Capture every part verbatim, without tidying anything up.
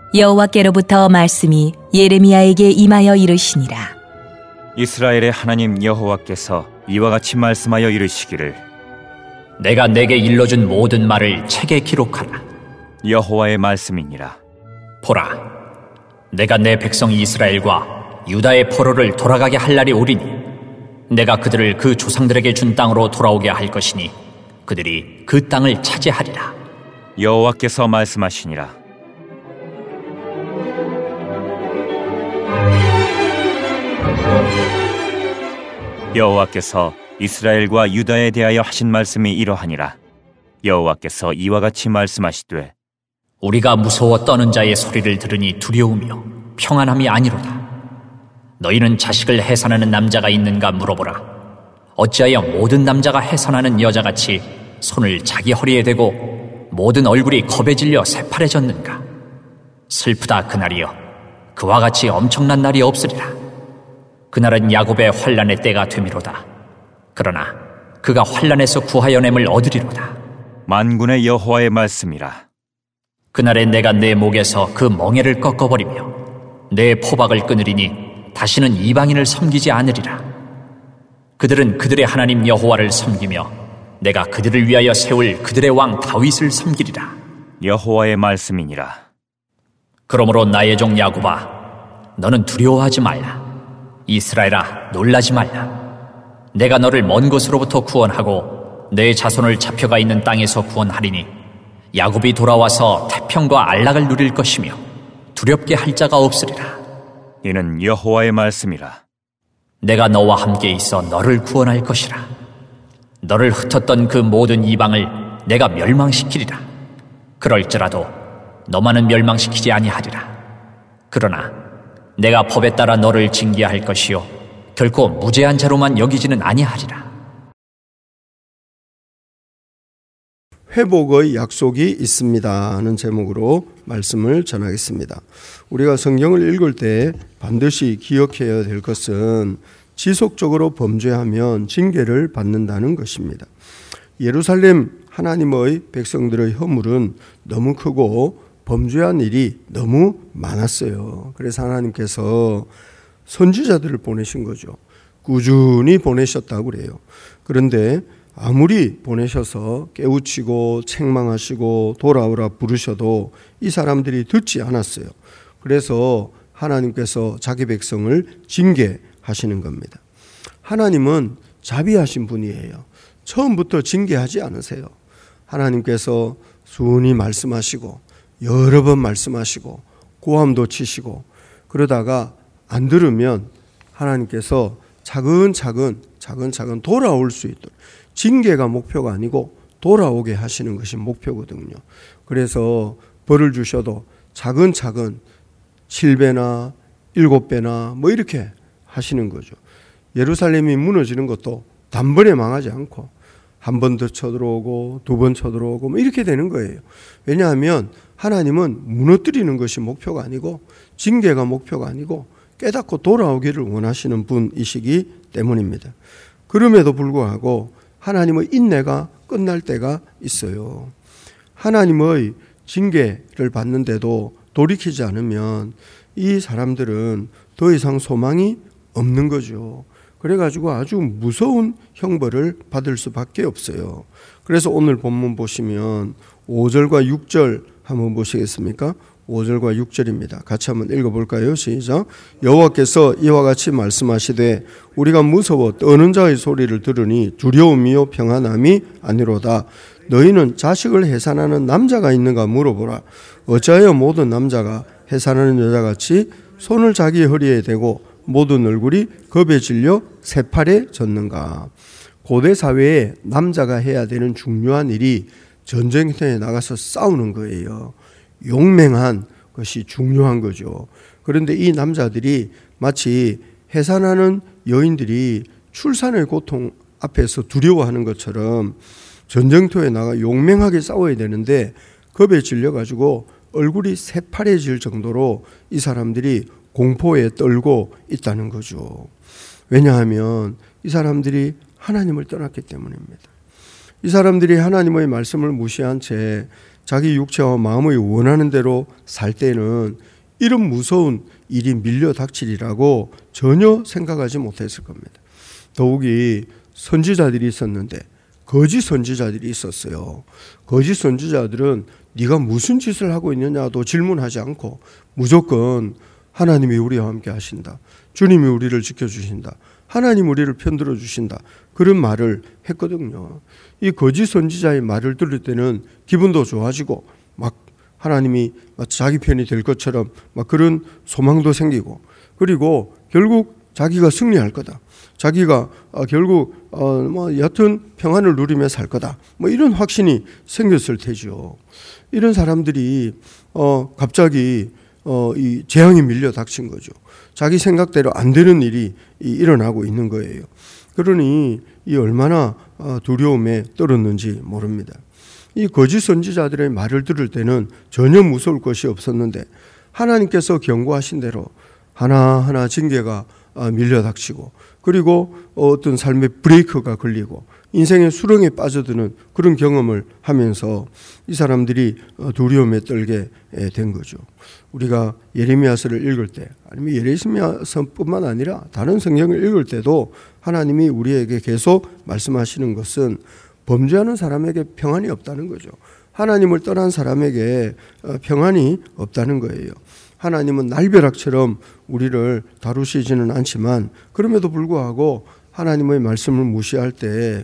여호와께로부터 말씀이 예레미야에게 임하여 이르시니라. 이스라엘의 하나님 여호와께서 이와 같이 말씀하여 이르시기를 내가 내게 일러준 모든 말을 책에 기록하라. 여호와의 말씀이니라. 보라, 내가 내 백성 이스라엘과 유다의 포로를 돌아가게 할 날이 오리니 내가 그들을 그 조상들에게 준 땅으로 돌아오게 할 것이니 그들이 그 땅을 차지하리라. 여호와께서 말씀하시니라. 여호와께서 이스라엘과 유다에 대하여 하신 말씀이 이러하니라. 여호와께서 이와 같이 말씀하시되 우리가 무서워 떠는 자의 소리를 들으니 두려우며 평안함이 아니로다. 너희는 자식을 해산하는 남자가 있는가 물어보라. 어찌하여 모든 남자가 해산하는 여자같이 손을 자기 허리에 대고 모든 얼굴이 겁에 질려 새파래졌는가. 슬프다 그날이여. 그와 같이 엄청난 날이 없으리라. 그날은 야곱의 환난의 때가 되미로다. 그러나 그가 환난에서 구하여냄을 얻으리로다. 만군의 여호와의 말씀이라. 그날에 내가 내 목에서 그 멍에를 꺾어버리며 내 포박을 끊으리니 다시는 이방인을 섬기지 않으리라. 그들은 그들의 하나님 여호와를 섬기며 내가 그들을 위하여 세울 그들의 왕 다윗을 섬기리라. 여호와의 말씀이니라. 그러므로 나의 종 야곱아, 너는 두려워하지 말라. 이스라엘아, 놀라지 말라. 내가 너를 먼 곳으로부터 구원하고 내 자손을 잡혀가 있는 땅에서 구원하리니 야곱이 돌아와서 태평과 안락을 누릴 것이며 두렵게 할 자가 없으리라. 이는 여호와의 말씀이라. 내가 너와 함께 있어 너를 구원할 것이라. 너를 흩었던 그 모든 이방을 내가 멸망시키리라. 그럴지라도 너만은 멸망시키지 아니하리라. 그러나 내가 법에 따라 너를 징계할 것이요 결코 무죄한 자로만 여기지는 아니하리라. 회복의 약속이 있습니다 하는 제목으로 말씀을 전하겠습니다. 우리가 성경을 읽을 때 반드시 기억해야 될 것은 지속적으로 범죄하면 징계를 받는다는 것입니다. 예루살렘 하나님의 백성들의 허물은 너무 크고 범죄한 일이 너무 많았어요. 그래서 하나님께서 선지자들을 보내신 거죠. 꾸준히 보내셨다고 그래요. 그런데 아무리 보내셔서 깨우치고 책망하시고 돌아오라 부르셔도 이 사람들이 듣지 않았어요. 그래서 하나님께서 자기 백성을 징계하시는 겁니다. 하나님은 자비하신 분이에요. 처음부터 징계하지 않으세요. 하나님께서 순히 말씀하시고 여러 번 말씀하시고 고함도 치시고 그러다가 안 들으면 하나님께서 차근차근 차근차근 돌아올 수 있도록, 징계가 목표가 아니고 돌아오게 하시는 것이 목표거든요. 그래서 벌을 주셔도 차근차근 칠 배나 일곱 배나 뭐 이렇게 하시는 거죠. 예루살렘이 무너지는 것도 단번에 망하지 않고 한 번 더 쳐들어오고 두 번 쳐들어오고 뭐 이렇게 되는 거예요. 왜냐하면 하나님은 무너뜨리는 것이 목표가 아니고 징계가 목표가 아니고 깨닫고 돌아오기를 원하시는 분이시기 때문입니다. 그럼에도 불구하고 하나님의 인내가 끝날 때가 있어요. 하나님의 징계를 받는데도 돌이키지 않으면 이 사람들은 더 이상 소망이 없는 거죠. 그래가지고 아주 무서운 형벌을 받을 수밖에 없어요. 그래서 오늘 본문 보시면 오 절과 육 절 한번 보시겠습니까? 오 절과 육 절입니다. 같이 한번 읽어볼까요? 시작. 여호와께서 이와 같이 말씀하시되 우리가 무서워 떠는 자의 소리를 들으니 두려움이요 평안함이 아니로다. 너희는 자식을 해산하는 남자가 있는가 물어보라. 어찌하여 모든 남자가 해산하는 여자같이 손을 자기 허리에 대고 모든 얼굴이 겁에 질려 새파래졌는가. 고대 사회에 남자가 해야 되는 중요한 일이 전쟁터에 나가서 싸우는 거예요. 용맹한 것이 중요한 거죠. 그런데 이 남자들이 마치 해산하는 여인들이 출산의 고통 앞에서 두려워하는 것처럼 전쟁터에 나가 용맹하게 싸워야 되는데 겁에 질려가지고 얼굴이 새파래질 정도로 이 사람들이 공포에 떨고 있다는 거죠. 왜냐하면 이 사람들이 하나님을 떠났기 때문입니다. 이 사람들이 하나님의 말씀을 무시한 채 자기 육체와 마음의 원하는 대로 살 때는 이런 무서운 일이 밀려 닥치리라고 전혀 생각하지 못했을 겁니다. 더욱이 선지자들이 있었는데 거짓 선지자들이 있었어요. 거짓 선지자들은 네가 무슨 짓을 하고 있느냐도 질문하지 않고 무조건 하나님이 우리와 함께 하신다. 주님이 우리를 지켜주신다. 하나님 우리를 편들어 주신다. 그런 말을 했거든요. 이 거짓 선지자의 말을 들을 때는 기분도 좋아지고 막 하나님이 마치 자기 편이 될 것처럼 막 그런 소망도 생기고, 그리고 결국 자기가 승리할 거다. 자기가 어, 결국 어, 뭐 여튼 평안을 누리며 살 거다. 뭐 이런 확신이 생겼을 테죠. 이런 사람들이 어, 갑자기 어, 이 재앙이 밀려 닥친 거죠. 자기 생각대로 안 되는 일이 일어나고 있는 거예요. 그러니 이 얼마나 두려움에 떨었는지 모릅니다. 이 거짓 선지자들의 말을 들을 때는 전혀 무서울 것이 없었는데 하나님께서 경고하신 대로 하나하나 징계가 밀려 닥치고, 그리고 어떤 삶의 브레이크가 걸리고 인생의 수렁에 빠져드는 그런 경험을 하면서 이 사람들이 두려움에 떨게 된 거죠. 우리가 예레미야서를 읽을 때, 아니면 예레미야서뿐만 아니라 다른 성경을 읽을 때도 하나님이 우리에게 계속 말씀하시는 것은 범죄하는 사람에게 평안이 없다는 거죠. 하나님을 떠난 사람에게 평안이 없다는 거예요. 하나님은 날벼락처럼 우리를 다루시지는 않지만 그럼에도 불구하고 하나님의 말씀을 무시할 때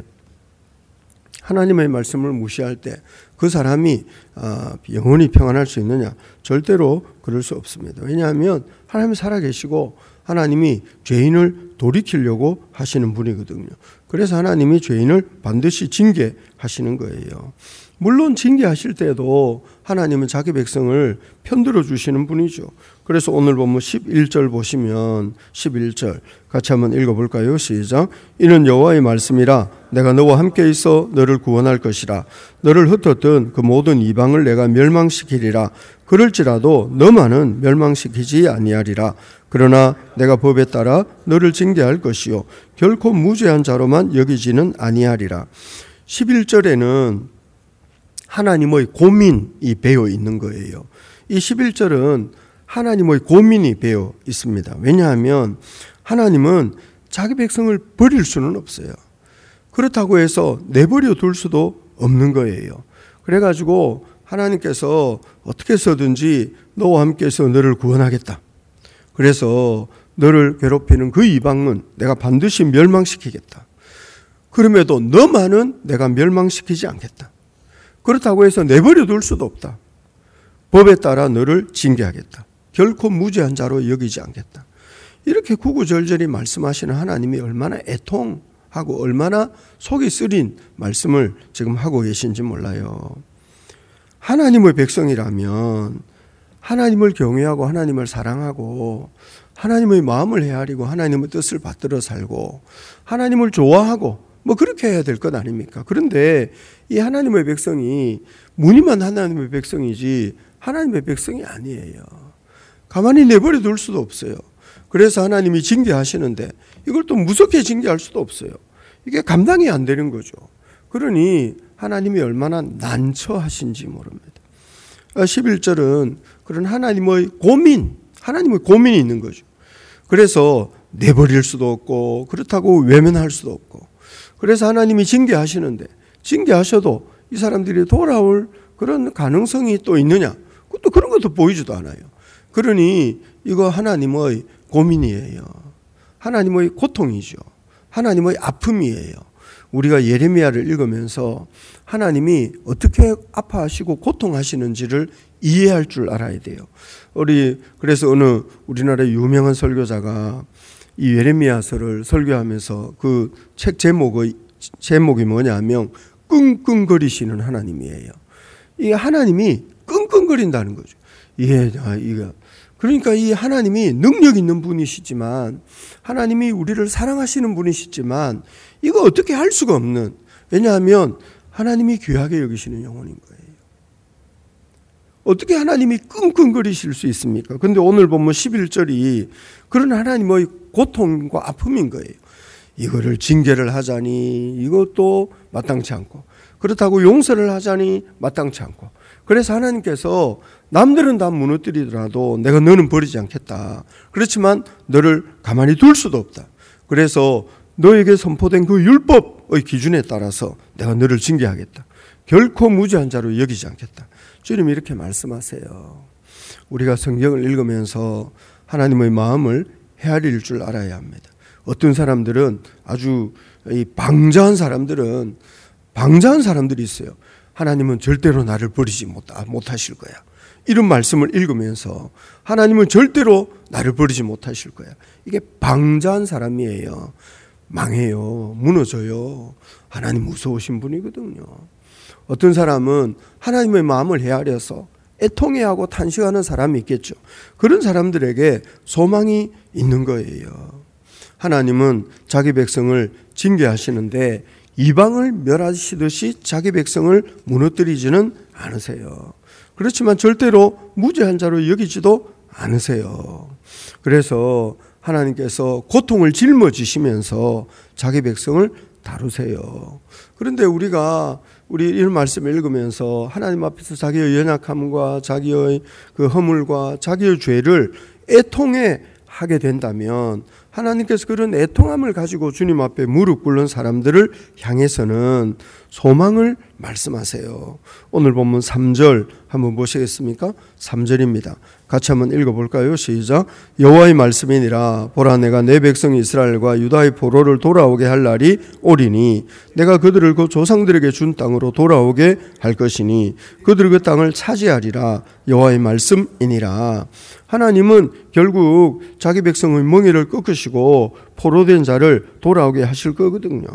하나님의 말씀을 무시할 때 그 사람이 영원히 평안할 수 있느냐? 절대로 그럴 수 없습니다. 왜냐하면 하나님이 살아계시고 하나님이 죄인을 돌이키려고 하시는 분이거든요. 그래서 하나님이 죄인을 반드시 징계하시는 거예요. 물론 징계하실 때도 하나님은 자기 백성을 편들어 주시는 분이죠. 그래서 오늘 보면 십일 절 보시면 십일 절 같이 한번 읽어볼까요? 시작. 이는 여호와의 말씀이라. 내가 너와 함께 있어 너를 구원할 것이라. 너를 흩었던 그 모든 이방을 내가 멸망시키리라. 그럴지라도 너만은 멸망시키지 아니하리라. 그러나 내가 법에 따라 너를 징계할 것이요 결코 무죄한 자로만 여기지는 아니하리라. 십일 절에는 하나님의 고민이 배어 있는 거예요. 이 십일 절은 하나님의 고민이 배어 있습니다. 왜냐하면 하나님은 자기 백성을 버릴 수는 없어요. 그렇다고 해서 내버려 둘 수도 없는 거예요. 그래가지고 하나님께서 어떻게 해서든지 너와 함께해서 너를 구원하겠다. 그래서 너를 괴롭히는 그 이방은 내가 반드시 멸망시키겠다. 그럼에도 너만은 내가 멸망시키지 않겠다. 그렇다고 해서 내버려 둘 수도 없다. 법에 따라 너를 징계하겠다. 결코 무죄한 자로 여기지 않겠다. 이렇게 구구절절히 말씀하시는 하나님이 얼마나 애통하고 얼마나 속이 쓰린 말씀을 지금 하고 계신지 몰라요. 하나님의 백성이라면 하나님을 경외하고 하나님을 사랑하고 하나님의 마음을 헤아리고 하나님의 뜻을 받들어 살고 하나님을 좋아하고 뭐 그렇게 해야 될 것 아닙니까? 그런데 이 하나님의 백성이 무늬만 하나님의 백성이지 하나님의 백성이 아니에요. 가만히 내버려 둘 수도 없어요. 그래서 하나님이 징계하시는데 이걸 또 무섭게 징계할 수도 없어요. 이게 감당이 안 되는 거죠. 그러니 하나님이 얼마나 난처하신지 모릅니다. 십일 절은 그런 하나님의 고민, 하나님의 고민이 있는 거죠. 그래서 내버릴 수도 없고 그렇다고 외면할 수도 없고, 그래서 하나님이 징계하시는데 징계하셔도 이 사람들이 돌아올 그런 가능성이 또 있느냐? 또 그런 것도 보이지도 않아요. 그러니 이거 하나님의 고민이에요. 하나님의 고통이죠. 하나님의 아픔이에요. 우리가 예레미야를 읽으면서 하나님이 어떻게 아파하시고 고통하시는지를 이해할 줄 알아야 돼요. 우리 그래서 어느 우리나라의 유명한 설교자가 이 예레미야서를 설교하면서 그 책 제목의 제목이 뭐냐면 끙끙거리시는 하나님이에요. 이 하나님이 끙끙거린다는 거죠. 예, 이거 그러니까 이 하나님이 능력 있는 분이시지만 하나님이 우리를 사랑하시는 분이시지만 이거 어떻게 할 수가 없는, 왜냐하면 하나님이 귀하게 여기시는 영혼인 거예요. 어떻게 하나님이 끙끙거리실 수 있습니까? 그런데 오늘 보면 십일 절이 그런 하나님의 고통과 아픔인 거예요. 이거를 징계를 하자니 이것도 마땅치 않고, 그렇다고 용서를 하자니 마땅치 않고, 그래서 하나님께서 남들은 다 무너뜨리더라도 내가 너는 버리지 않겠다. 그렇지만 너를 가만히 둘 수도 없다. 그래서 너에게 선포된 그 율법의 기준에 따라서 내가 너를 징계하겠다. 결코 무죄한 자로 여기지 않겠다. 주님이 이렇게 말씀하세요. 우리가 성경을 읽으면서 하나님의 마음을 헤아릴 줄 알아야 합니다. 어떤 사람들은 아주 방자한 사람들은 방자한 사람들이 있어요. 하나님은 절대로 나를 버리지 못하실 거야. 이런 말씀을 읽으면서 하나님은 절대로 나를 버리지 못하실 거야. 이게 방자한 사람이에요. 망해요. 무너져요. 하나님 무서우신 분이거든요. 어떤 사람은 하나님의 마음을 헤아려서 애통해하고 탄식하는 사람이 있겠죠. 그런 사람들에게 소망이 있는 거예요. 하나님은 자기 백성을 징계하시는데 이방을 멸하시듯이 자기 백성을 무너뜨리지는 않으세요. 그렇지만 절대로 무죄한 자로 여기지도 않으세요. 그래서 하나님께서 고통을 짊어지시면서 자기 백성을 다루세요. 그런데 우리가 우리 이런 말씀을 읽으면서 하나님 앞에서 자기의 연약함과 자기의 그 허물과 자기의 죄를 애통해 하게 된다면 하나님께서 그런 애통함을 가지고 주님 앞에 무릎 꿇는 사람들을 향해서는 소망을 말씀하세요. 오늘 본문 삼 절 한번 보시겠습니까? 삼 절입니다. 같이 한번 읽어볼까요? 시작. 여호와의 말씀이니라. 보라, 내가 내 백성 이스라엘과 유다의 포로를 돌아오게 할 날이 오리니 내가 그들을 그 조상들에게 준 땅으로 돌아오게 할 것이니 그들이 그 땅을 차지하리라. 여호와의 말씀이니라. 하나님은 결국 자기 백성의 멍에를 꺾으시고 포로된 자를 돌아오게 하실 거거든요.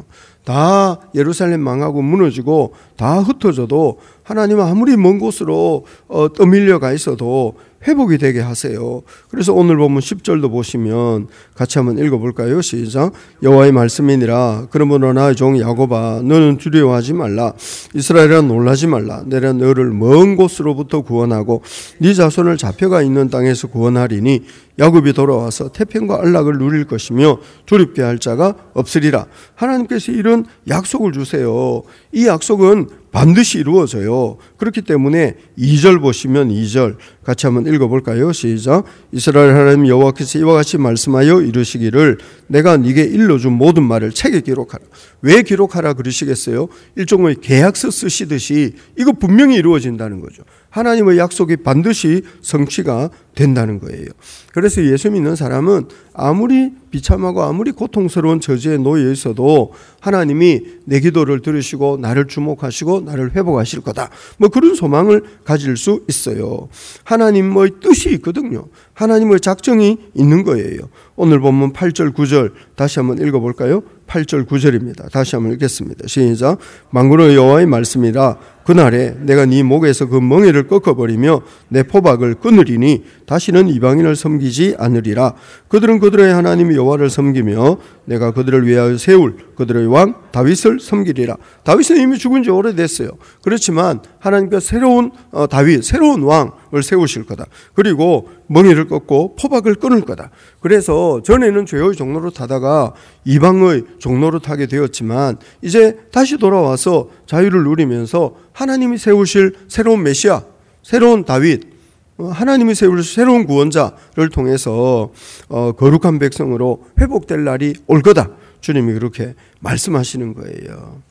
다 예루살렘 망하고 무너지고 다 흩어져도 하나님은 아무리 먼 곳으로 어, 떠밀려 가 있어도 회복이 되게 하세요. 그래서 오늘 보면 십 절도 보시면 같이 한번 읽어볼까요? 시작. 여호와의 말씀이니라. 그러므로 나의 종 야곱아, 너는 두려워하지 말라. 이스라엘아, 놀라지 말라. 내가 너를 먼 곳으로부터 구원하고 네 자손을 잡혀가 있는 땅에서 구원하리니 야곱이 돌아와서 태평과 안락을 누릴 것이며 두렵게 할 자가 없으리라. 하나님께서 이런 약속을 주세요. 이 약속은 반드시 이루어져요. 그렇기 때문에 이 절 보시면 이 절 같이 한번 읽어볼까요? 시작. 이스라엘 하나님 여호와께서 이와 같이 말씀하여 이르시기를 내가 네게 일러준 모든 말을 책에 기록하라. 왜 기록하라 그러시겠어요? 일종의 계약서 쓰시듯이 이거 분명히 이루어진다는 거죠. 하나님의 약속이 반드시 성취가 된다는 거예요. 그래서 예수 믿는 사람은 아무리 비참하고 아무리 고통스러운 저주에 놓여 있어도 하나님이 내 기도를 들으시고 나를 주목하시고 나를 회복하실 거다. 뭐 그런 소망을 가질 수 있어요. 하나님의 뜻이 있거든요. 하나님의 작정이 있는 거예요. 오늘 본문 팔 절 구 절 다시 한번 읽어볼까요? 팔 절 구 절입니다. 다시 한번 읽겠습니다. 시작. 만군의 여호와의 말씀이라. 그날에 내가 네 목에서 그 멍에를 꺾어버리며 내 포박을 끊으리니 다시는 이방인을 섬기지 않으리라. 그들은 그들의 하나님 여호와를 섬기며 내가 그들을 위하여 세울 그들의 왕 다윗을 섬기리라. 다윗은 이미 죽은 지 오래됐어요. 그렇지만 하나님께서 새로운 어, 다윗, 새로운 왕을 세우실 거다. 그리고 멍에를 꺾고 포박을 끊을 거다. 그래서 전에는 죄의 종로로 타다가 이방의 종로로 타게 되었지만 이제 다시 돌아와서 자유를 누리면서 하나님이 세우실 새로운 메시아, 새로운 다윗, 하나님이 세우실 새로운 구원자를 통해서 어, 거룩한 백성으로 회복될 날이 올 거다. 주님이 그렇게 말씀하시는 거예요.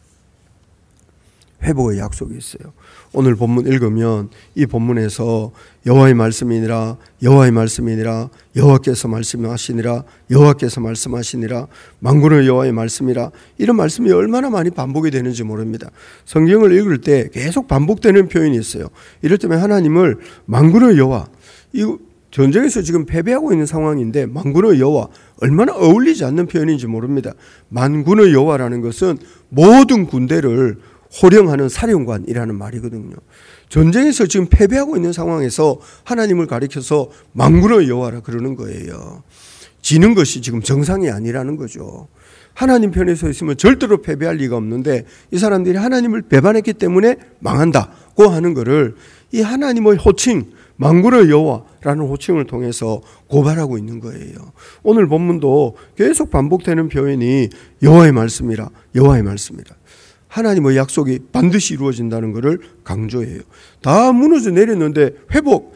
회복의 약속이 있어요. 오늘 본문 읽으면 이 본문에서 여호와의 말씀이니라, 여호와의 말씀이니라, 여호와께서 말씀하시니라, 여호와께서 말씀하시니라, 만군의 여호와의 말씀이라, 이런 말씀이 얼마나 많이 반복이 되는지 모릅니다. 성경을 읽을 때 계속 반복되는 표현이 있어요. 이럴 때면 하나님을 만군의 여호와, 이 전쟁에서 지금 패배하고 있는 상황인데 만군의 여호와, 얼마나 어울리지 않는 표현인지 모릅니다. 만군의 여호와라는 것은 모든 군대를 호령하는 사령관이라는 말이거든요. 전쟁에서 지금 패배하고 있는 상황에서 하나님을 가리켜서 만군의 여호와라 그러는 거예요. 지는 것이 지금 정상이 아니라는 거죠. 하나님 편에 서 있으면 절대로 패배할 리가 없는데 이 사람들이 하나님을 배반했기 때문에 망한다고 하는 것을 이 하나님의 호칭, 만군의 여호와라는 호칭을 통해서 고발하고 있는 거예요. 오늘 본문도 계속 반복되는 표현이 여호와의 말씀이라, 여호와의 말씀이라. 하나님의 약속이 반드시 이루어진다는 것을 강조해요. 다 무너져 내렸는데 회복,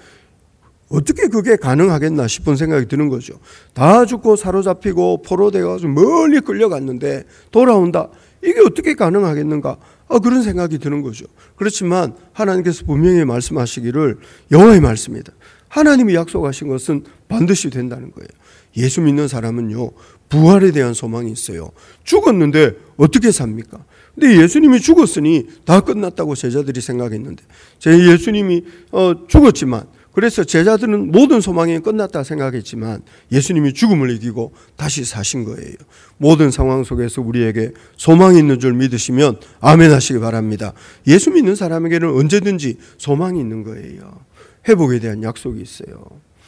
어떻게 그게 가능하겠나 싶은 생각이 드는 거죠. 다 죽고 사로잡히고 포로되어서 멀리 끌려갔는데 돌아온다. 이게 어떻게 가능하겠는가? 아, 그런 생각이 드는 거죠. 그렇지만 하나님께서 분명히 말씀하시기를, 여호와의 말씀이다. 하나님이 약속하신 것은 반드시 된다는 거예요. 예수 믿는 사람은요, 부활에 대한 소망이 있어요. 죽었는데 어떻게 삽니까? 근데 예수님이 죽었으니 다 끝났다고 제자들이 생각했는데, 제 예수님이 어, 죽었지만, 그래서 제자들은 모든 소망이 끝났다 생각했지만 예수님이 죽음을 이기고 다시 사신 거예요. 모든 상황 속에서 우리에게 소망이 있는 줄 믿으시면 아멘 하시기 바랍니다. 예수 믿는 사람에게는 언제든지 소망이 있는 거예요. 회복에 대한 약속이 있어요.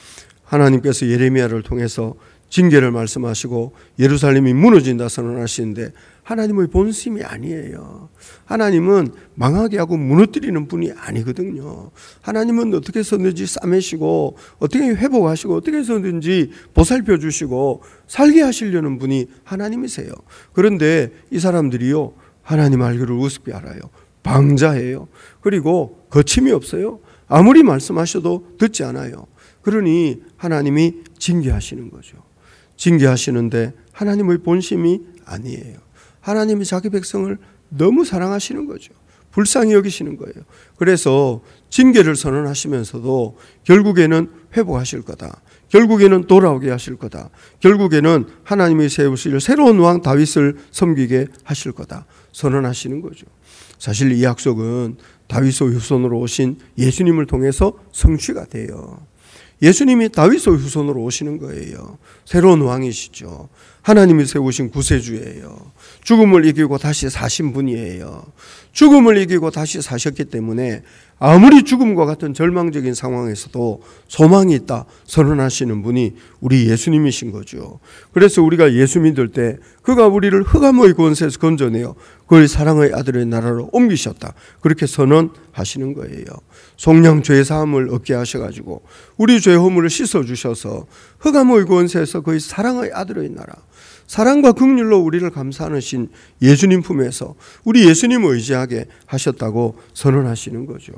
하나님께서 예레미야를 통해서 징계를 말씀하시고 예루살렘이 무너진다 선언하시는데 하나님의 본심이 아니에요. 하나님은 망하게 하고 무너뜨리는 분이 아니거든요. 하나님은 어떻게 해서든지 싸매시고 어떻게 회복하시고 어떻게 해서든지 보살펴 주시고 살게 하시려는 분이 하나님이세요. 그런데 이 사람들이요, 하나님 알기를 우습게 알아요. 방자해요. 그리고 거침이 없어요. 아무리 말씀하셔도 듣지 않아요. 그러니 하나님이 징계하시는 거죠. 징계하시는데 하나님의 본심이 아니에요. 하나님이 자기 백성을 너무 사랑하시는 거죠. 불쌍히 여기시는 거예요. 그래서 징계를 선언하시면서도 결국에는 회복하실 거다. 결국에는 돌아오게 하실 거다. 결국에는 하나님이 세우실 새로운 왕 다윗을 섬기게 하실 거다. 선언하시는 거죠. 사실 이 약속은 다윗의 후손으로 오신 예수님을 통해서 성취가 돼요. 예수님이 다윗의 후손으로 오시는 거예요. 새로운 왕이시죠. 하나님이 세우신 구세주예요. 죽음을 이기고 다시 사신 분이에요. 죽음을 이기고 다시 사셨기 때문에 아무리 죽음과 같은 절망적인 상황에서도 소망이 있다 선언하시는 분이 우리 예수님이신 거죠. 그래서 우리가 예수 믿을 때 그가 우리를 흑암의 권세에서 건져내어 그의 사랑의 아들의 나라로 옮기셨다. 그렇게 선언하시는 거예요. 속량 죄사함을 얻게 하셔가지고 우리 죄 허물을 씻어주셔서 흑암의 권세에서 그의 사랑의 아들의 나라, 사랑과 긍휼로 우리를 감싸신 예수님 품에서 우리 예수님을 의지하게 하셨다고 선언하시는 거죠.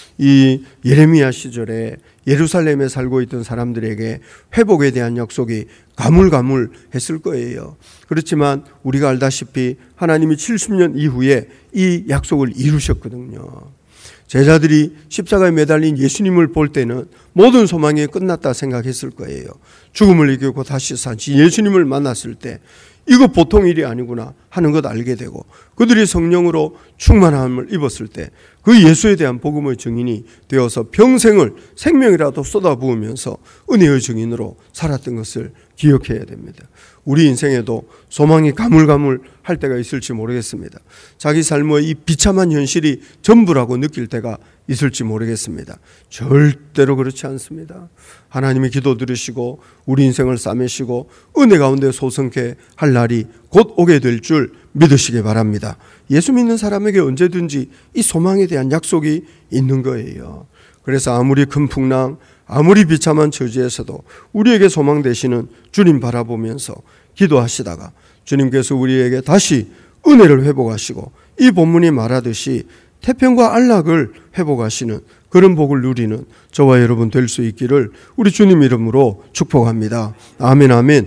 이 예레미야 시절에 예루살렘에 살고 있던 사람들에게 회복에 대한 약속이 가물가물했을 거예요. 그렇지만 우리가 알다시피 하나님이 칠십 년 이후에 이 약속을 이루셨거든요. 제자들이 십자가에 매달린 예수님을 볼 때는 모든 소망이 끝났다 생각했을 거예요. 죽음을 이기고 다시 사신 예수님을 만났을 때 이거 보통 일이 아니구나 하는 것 알게 되고, 그들이 성령으로 충만함을 입었을 때 그 예수에 대한 복음의 증인이 되어서 평생을 생명이라도 쏟아부으면서 은혜의 증인으로 살았던 것을 기억해야 됩니다. 우리 인생에도 소망이 가물가물할 때가 있을지 모르겠습니다. 자기 삶의 이 비참한 현실이 전부라고 느낄 때가 있을지 모르겠습니다. 절대로 그렇지 않습니다. 하나님이 기도 들으시고 우리 인생을 싸매시고 은혜 가운데 소성케 할 날이 곧 오게 될 줄 믿으시기 바랍니다. 예수 믿는 사람에게 언제든지 이 소망에 대한 약속이 있는 거예요. 그래서 아무리 큰 풍랑, 아무리 비참한 처지에서도 우리에게 소망 되시는 주님 바라보면서 기도하시다가 주님께서 우리에게 다시 은혜를 회복하시고 이 본문이 말하듯이 태평과 안락을 회복하시는 그런 복을 누리는 저와 여러분 될 수 있기를 우리 주님 이름으로 축복합니다. 아멘, 아멘.